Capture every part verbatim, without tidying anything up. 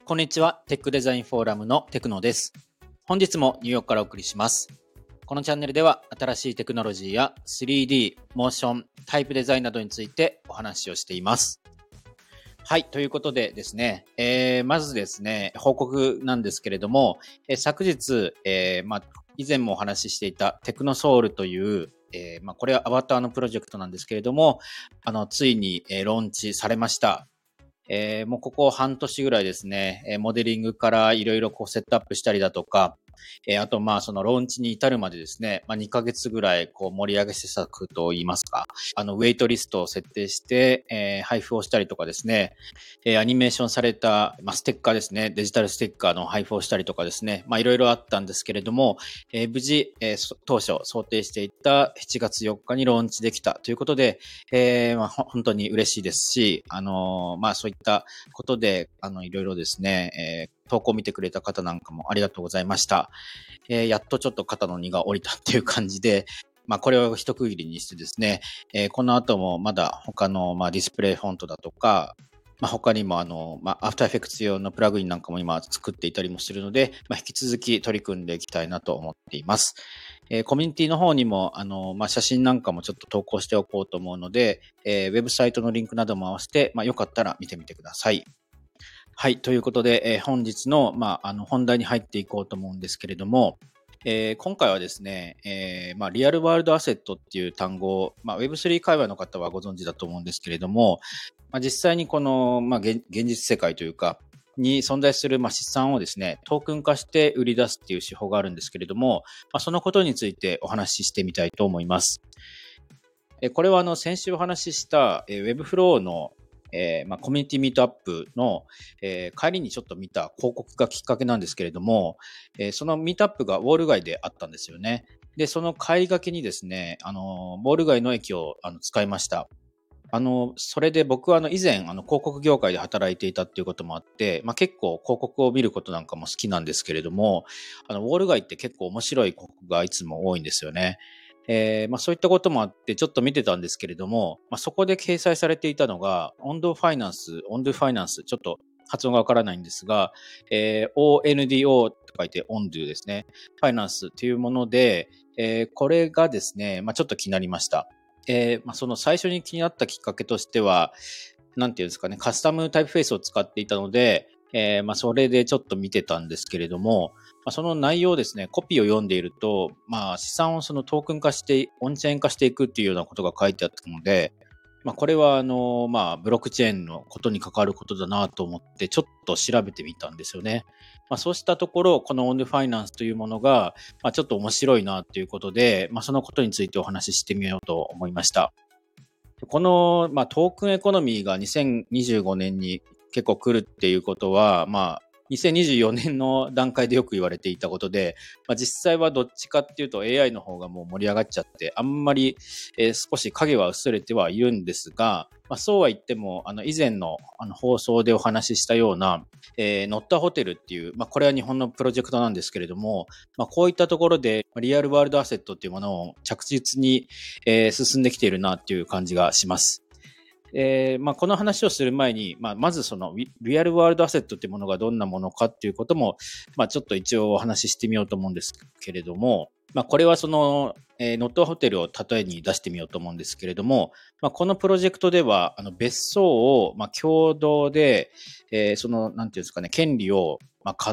こんにちは。テックデザインフォーラムのテクノです。本日もニューヨークからお送りします。このチャンネルでは新しいテクノロジーや スリーディー、モーション、タイプデザインなどについてお話をしています。はい。ということでですね、えー、まずですね、報告なんですけれども、えー、昨日、えー、まあ、以前もお話ししていたテクノソウルという、えー、まあ、これはアバターのプロジェクトなんですけれども、あの、ついに、えー、ローンチされました。えー、もうここ半年ぐらいですね、えー、モデリングからいろいろこうセットアップしたりだとか、えー、あとまあそのローンチに至るまでですね、まあにかげつぐらいこう盛り上げ施策といいますか、あのウェイトリストを設定して、えー、配布をしたりとかですね、えー、アニメーションされた、まあ、ステッカーですね、デジタルステッカーの配布をしたりとかですね、まあいろいろあったんですけれども、えー、無事、えー、当初想定していたしちがつよっかにローンチできたということで、えー、まあ本当に嬉しいですし、あのー、まあそういったことで、あのいろいろですね、えー投稿を見てくれた方なんかもありがとうございました。えー、やっとちょっと肩の荷が下りたっていう感じで、まあこれを一区切りにしてですね、えー、この後もまだ他のまあディスプレイフォントだとか、まあ、他にもあの、まあ、アフターエフェクツ用のプラグインなんかも今作っていたりもするので、まあ、引き続き取り組んでいきたいなと思っています。えー、コミュニティの方にも、あの、まあ、写真なんかもちょっと投稿しておこうと思うので、えー、ウェブサイトのリンクなども合わせて、まあ、よかったら見てみてください。はい。ということで、えー、本日の、まあ、あの、本題に入っていこうと思うんですけれども、えー、今回はですね、えー、まあ、リアルワールドアセットっていう単語を、まあ、ウェブスリー 界隈の方はご存知だと思うんですけれども、まあ、実際にこの、まあ、現実世界というか、に存在する、まあ、資産をですね、トークン化して売り出すっていう手法があるんですけれども、まあ、そのことについてお話ししてみたいと思います。これはあの、先週お話しした、えー、Webflow のえーまあ、コミュニティミートアップの、えー、帰りにちょっと見た広告がきっかけなんですけれども、えー、そのミートアップがウォール街であったんですよね。で、その帰りがけにですね、あの、ウォール街の駅をあの使いました。あの、それで僕はあの以前あの広告業界で働いていたっていうこともあって、まあ、結構広告を見ることなんかも好きなんですけれども、あの、ウォール街って結構面白い広告がいつも多いんですよね。えーまあ、そういったこともあってちょっと見てたんですけれども、まあ、そこで掲載されていたのが、オンドファイナンス、オンドファイナンス、ちょっと発音がわからないんですが、えー、オーエヌディーオー と書いてオンドゥですね。ファイナンスというもので、えー、これがですね、まあ、ちょっと気になりました。えーまあ、その最初に気になったきっかけとしては、なんていうんですかね、カスタムタイプフェイスを使っていたので、えーまあ、それでちょっと見てたんですけれども、まあ、その内容ですね、コピーを読んでいると、まあ、資産をそのトークン化して、オンチェーン化していくっていうようなことが書いてあったので、まあ、これはあの、まあ、ブロックチェーンのことに関わることだなと思って、ちょっと調べてみたんですよね。まあ、そうしたところ、このオンドファイナンスというものが、まあ、ちょっと面白いなということで、まあ、そのことについてお話ししてみようと思いました。この、まあ、トークンエコノミーがにせんにじゅうごねんに結構来るっていうことは、まあ、にせんにじゅうよねんの段階でよく言われていたことで、まあ、実際はどっちかっていうと エーアイ の方がもう盛り上がっちゃって、あんまり、えー、少し影は薄れてはいるんですが、まあ、そうは言っても、あの以前のあの放送でお話ししたような、えー、ノッタホテルっていう、まあ、これは日本のプロジェクトなんですけれども、まあ、こういったところでリアルワールドアセットっていうものを着実に、えー、進んできているなっていう感じがします。えーまあ、この話をする前に、まあ、まずそのリアルワールドアセットというものがどんなものかっていうことも、まあ、ちょっと一応お話ししてみようと思うんですけれども、まあ、これはその、えー、ノットホテルを例えに出してみようと思うんですけれども、まあ、このプロジェクトではあの別荘をまあ共同で、えー、そのなんていうんですかね、権利をまあ買って、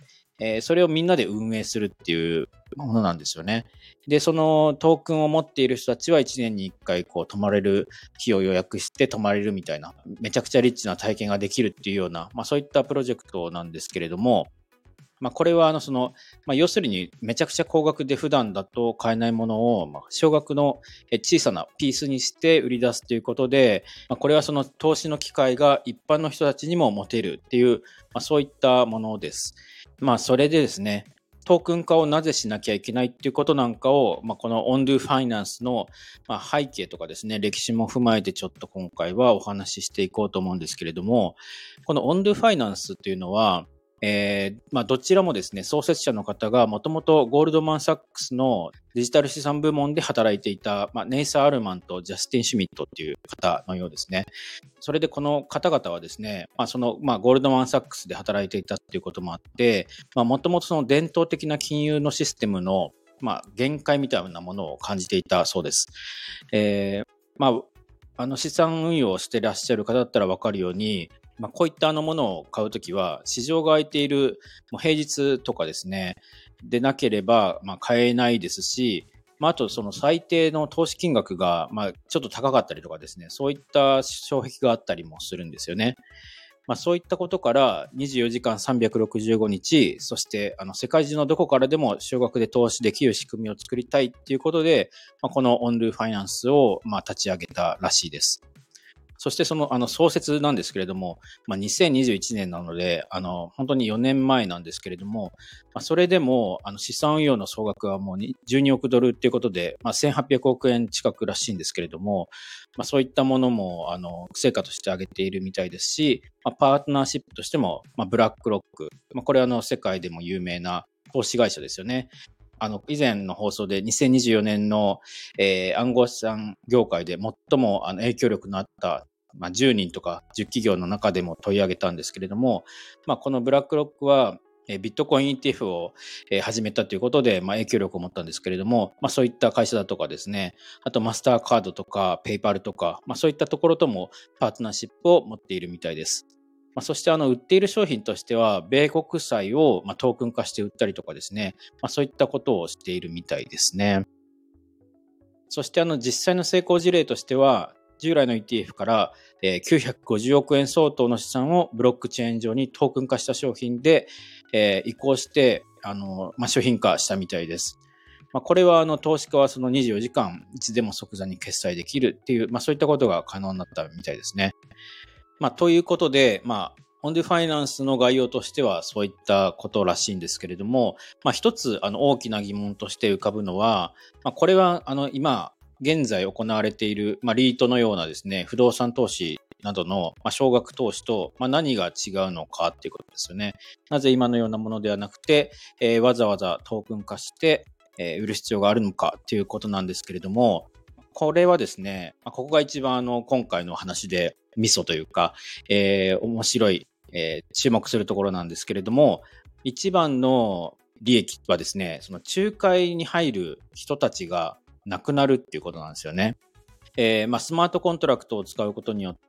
えー、それをみんなで運営するっていうものなんですよね。で、そのトークンを持っている人たちはいちねんにいっかいこう泊まれる日を予約して泊まれるみたいな、めちゃくちゃリッチな体験ができるっていうような、まあそういったプロジェクトなんですけれども、まあこれはあのその、まあ要するにめちゃくちゃ高額で普段だと買えないものを、まあ少額の小さなピースにして売り出すということで、まあこれはその投資の機会が一般の人たちにも持てるっていう、まあそういったものです。まあそれでですね、トークン化をなぜしなきゃいけないっていうことなんかを、まあ、この OnDo Finance の、まあ、背景とかですね、歴史も踏まえてちょっと今回はお話ししていこうと思うんですけれども、この OnDo Finance っていうのは、 えーまあ、どちらもですね、創設者の方がもともとゴールドマン・サックスのデジタル資産部門で働いていた、まあ、ネイサー・アルマンとジャスティン・シュミットっていう方のようですね。それでこの方々はですね、まあ、その、まあ、ゴールドマン・サックスで働いていたっていうこともあって、もともとその伝統的な金融のシステムの、まあ、限界みたいなものを感じていたそうです。えーまあ、あの資産運用をしていらっしゃる方だったら分かるように、まあ、こういったあのものを買うときは、市場が空いているもう平日とかですね、でなければまあ買えないですし、まあ、あとその最低の投資金額がまあちょっと高かったりとかですね、そういった障壁があったりもするんですよね。まあ、そういったことからにじゅうよじかんさんびゃくろくじゅうごにち、そしてあの世界中のどこからでも少額で投資できる仕組みを作りたいっていうことで、まあ、このオンルーファイナンスをまあ立ち上げたらしいです。そしてその、あの、創設なんですけれども、まあ、にせんにじゅういちねんなので、あの、本当によねんまえなんですけれども、まあ、それでも、あの、資産運用の総額はもうじゅうにおくドルっていうことで、まあ、せんはっぴゃくおくえん近くらしいんですけれども、まあ、そういったものも、あの、成果として挙げているみたいですし、まあ、パートナーシップとしても、まあ、ブラックロック、まあ、これはあの、世界でも有名な投資会社ですよね。あの、以前の放送でにせんにじゅうよねんの、えー、暗号資産業界で最もあの影響力のあったまあ、じゅうにんとかじゅっ企業の中でも取り上げたんですけれども、まあ、このブラックロックはビットコイン イーティーエフ を始めたということで、まあ、影響力を持ったんですけれども、まあ、そういった会社だとかですね、あとマスターカードとかペイパルとか、まあ、そういったところともパートナーシップを持っているみたいです。まあ、そしてあの売っている商品としては、米国債をまあトークン化して売ったりとかですね、まあ、そういったことをしているみたいですね。そしてあの実際の成功事例としては、従来の イーティーエフ からきゅうひゃくごじゅうおくえん相当の資産をブロックチェーン上にトークン化した商品で移行してあの、まあ、商品化したみたいです。まあ、これはあの投資家はそのにじゅうよじかんいつでも即座に決済できるっていう、まあ、そういったことが可能になったみたいですね。まあ、ということで、まあ、オンデュファイナンスの概要としてはそういったことらしいんですけれども、まあ、一つあの大きな疑問として浮かぶのは、まあ、これはあの今現在行われている、まあ、リートのようなですね、不動産投資などの、まあ、少額投資と、まあ、何が違うのかっていうことですよね。なぜ今のようなものではなくて、えー、わざわざトークン化して、えー、売る必要があるのかっていうことなんですけれども、これはですね、ここが一番あの今回の話でミソというか、えー、面白い、えー、注目するところなんですけれども、一番の利益はですね、その仲介に入る人たちがなくなるっていうことなんですよね。えーまあ、スマートコントラクトを使うことによって、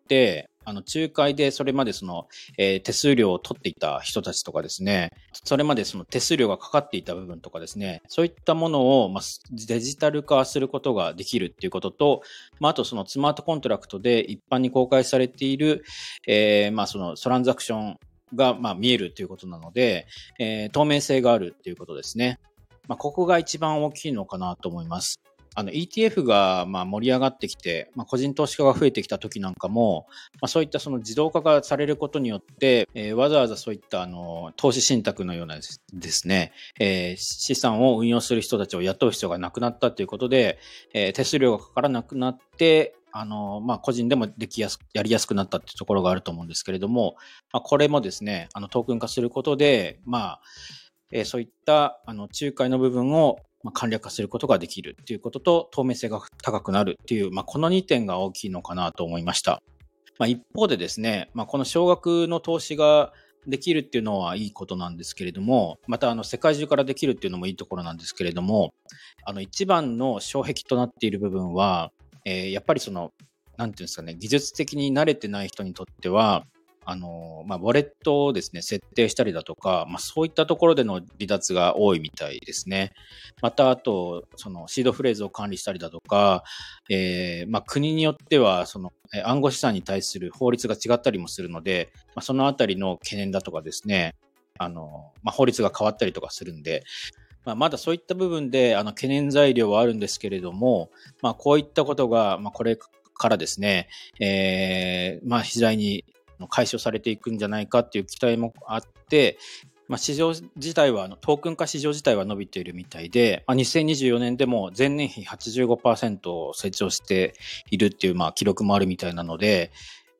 あの仲介でそれまでその、えー手数料を取っていた人たちとかですね、それまでその手数料がかかっていた部分とかですね、そういったものを、まあ、デジタル化することができるっていうことと、まあ、あとそのスマートコントラクトで一般に公開されている、えーまあ、そのトランザクションがまあ見えるということなので、えー透明性があるっていうことですね。まあ、ここが一番大きいのかなと思います。あの イーティーエフ がまあ盛り上がってきて、まあ、個人投資家が増えてきた時なんかも、まあ、そういったその自動化がされることによって、えーわざわざそういったあの投資信託のようなですですね、えー資産を運用する人たちを雇う必要がなくなったということで、えー手数料がかからなくなって、あのまあ、個人でもできやすやりやすくなったっていうところがあると思うんですけれども、まあ、これもですね、あのトークン化することで、まあえーそういったあの仲介の部分をまあ簡略化することができるということと、透明性が高くなるという、まあ、このにてんが大きいのかなと思いました。まあ、一方でですね、まあ、この少額の投資ができるっていうのはいいことなんですけれども、またあの世界中からできるっていうのもいいところなんですけれども、あの一番の障壁となっている部分は、えーやっぱりその、なんていうんですかね、技術的に慣れてない人にとっては、あの、まあ、ウォレットをですね、設定したりだとか、まあ、そういったところでの離脱が多いみたいですね。また、あと、その、シードフレーズを管理したりだとか、えーまあ、国によっては、その、えー暗号資産に対する法律が違ったりもするので、まあ、そのあたりの懸念だとかですね、あの、まあ、法律が変わったりとかするんで、まあ、まだそういった部分で、あの、懸念材料はあるんですけれども、まあ、こういったことが、まあ、これからですね、えーまあ、次第に解消されていくんじゃないかっていう期待もあって、まあ、市場自体は、あのトークン化市場自体は伸びているみたいで、まあ、にせんにじゅうよねんでも前年比はちじゅうごパーセント成長しているっていう、まあ、記録もあるみたいなので、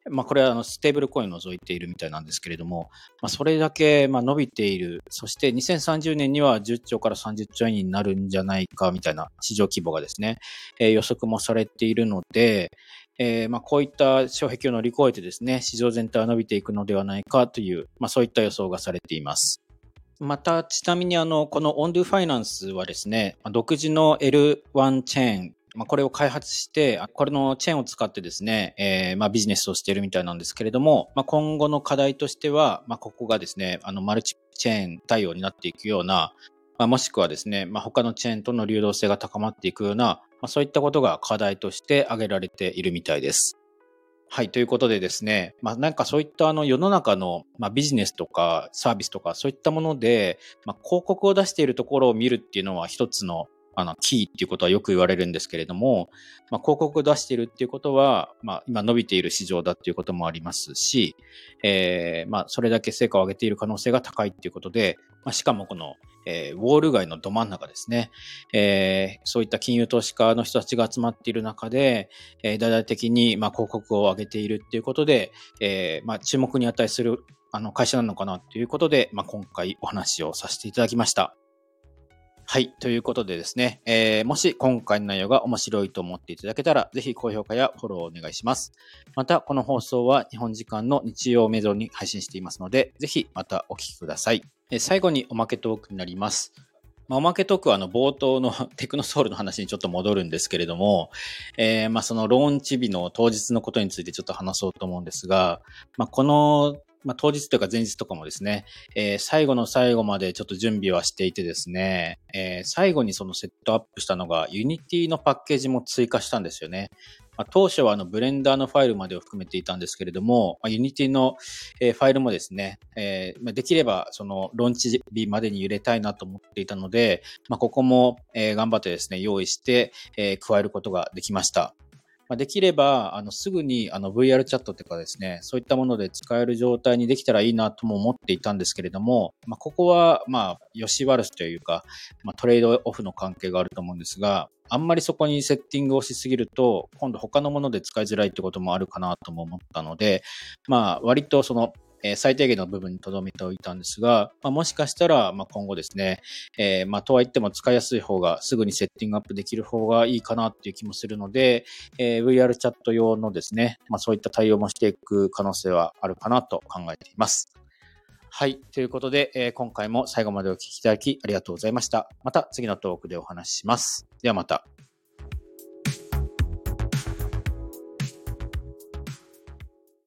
まあ、これはあのステーブルコインを除いているみたいなんですけれども、まあ、それだけまあ伸びている。そしてにせんさんじゅうねんにはじゅっちょうからさんじゅっちょえんになるんじゃないかみたいな市場規模がですね、えー予測もされているので、えーまあこういった障壁を乗り越えてですね、市場全体は伸びていくのではないかという、まあ、そういった予想がされています。また、ちなみにあの、この オンドゥ ファイナンスはですね、まあ独自の エルワン チェーン、まあ、これを開発して、あこれのチェーンを使ってですね、えーまあ、ビジネスをしているみたいなんですけれども、まあ、今後の課題としては、まあ、ここがですね、あの、マルチチェーン対応になっていくような、まあ、もしくはですね、まあ、他のチェーンとの流動性が高まっていくような、まあ、そういったことが課題として挙げられているみたいです。はい。ということでですね、まあなんかそういったあの世の中の、まあ、ビジネスとかサービスとかそういったもので、まあ、広告を出しているところを見るっていうのは一つのあのキーっていうことはよく言われるんですけれども、まあ、広告を出しているっていうことは、まあ今伸びている市場だっていうこともありますし、えー、まあそれだけ成果を上げている可能性が高いっていうことで、まあ、しかもこの、えー、ウォール街のど真ん中ですね、えー、そういった金融投資家の人たちが集まっている中で、えー、大々的に、まあ、広告を上げているっていうことで、えー、まあ、注目に値する、あの、会社なのかなということで、まあ、今回お話をさせていただきました。はい。ということでですね、えー、もし今回の内容が面白いと思っていただけたら、ぜひ高評価やフォローをお願いします。また、この放送は日本時間の日曜メドに配信していますので、ぜひまたお聞きください。えー最後におまけトークになります。まあ、おまけトークはあの冒頭のテクノソールの話にちょっと戻るんですけれども、えー、まあそのローンチ日の当日のことについてちょっと話そうと思うんですが、まあ、この、まあ、当日というか前日とかもですね、えー最後の最後までちょっと準備はしていてですね、えー最後にそのセットアップしたのが Unity のパッケージも追加したんですよね。まあ、当初はあのブレンダーのファイルまでを含めていたんですけれども、まあ、Unity のえーファイルもですね、えーまあできればそのローンチ日までに入れたいなと思っていたので、まあ、ここも、えー頑張ってですね、用意して、えー加えることができました。まあ、できれば、あの、すぐに、あの、ブイアール チャットとかですね、そういったもので使える状態にできたらいいなとも思っていたんですけれども、まあ、ここは、まあ、良し悪しというか、まあ、トレードオフの関係があると思うんですが、あんまりそこにセッティングをしすぎると、今度他のもので使いづらいってこともあるかなとも思ったので、まあ、割とその、えー最低限の部分に留めておいたんですが、まあ、もしかしたら、まあ、今後ですね、えーまあ、とはいっても使いやすい方が、すぐにセッティングアップできる方がいいかなっていう気もするので、えー ブイアール チャット用のですね、まあ、そういった対応もしていく可能性はあるかなと考えています。はい。ということで、えー今回も最後までお聞きいただきありがとうございました。また次のトークでお話しします。ではまた。